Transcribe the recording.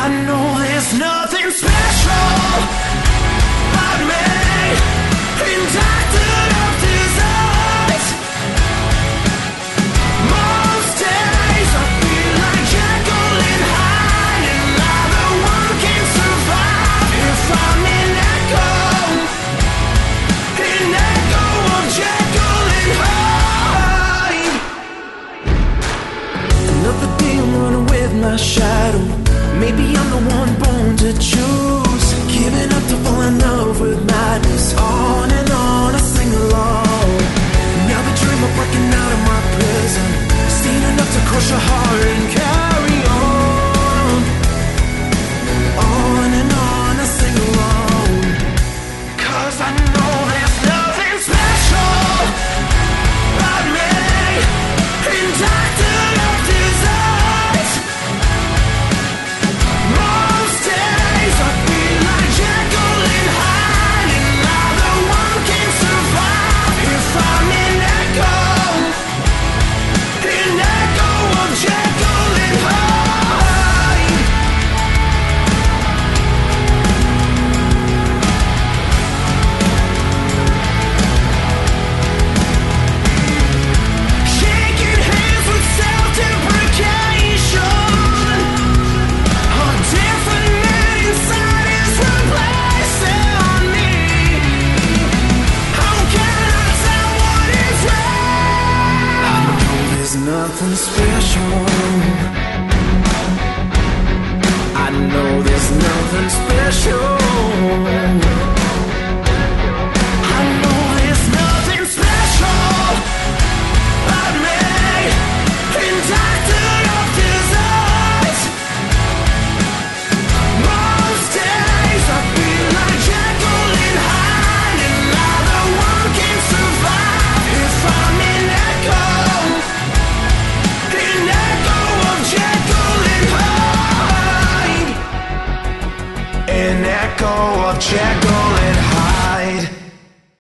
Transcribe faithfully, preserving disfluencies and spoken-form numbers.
know there's nothing special about me, indicted of desires. Most days I feel like Jekyll and Hyde, and neither one can survive if I'm an echo, an echo of Jekyll and Hyde. Another day I'm running with my shadow. Maybe I'm the one born to choose, giving up to fall in love with madness. On and on I sing along. Now the dream of breaking out of my prison, seen enough to crush your heart and carry on. On and on I sing along, 'cause I know there's nothing special about me, indicted of desires. Most days I feel like Jekyll and Hyde, and neither one can survive if I'm an echo, an echo of Jekyll and Hyde. Shaking hands with self-deprecation, a different man inside is replacing me. How can I tell what is real? I know there's nothing special. I know there's nothing special. I know there's nothing special about me, indicted of desires. Most days I feel like Jekyll and Hyde, and neither one can survive if I'm an echo, an echo of Jekyll and Hyde, an echo of Jekyll and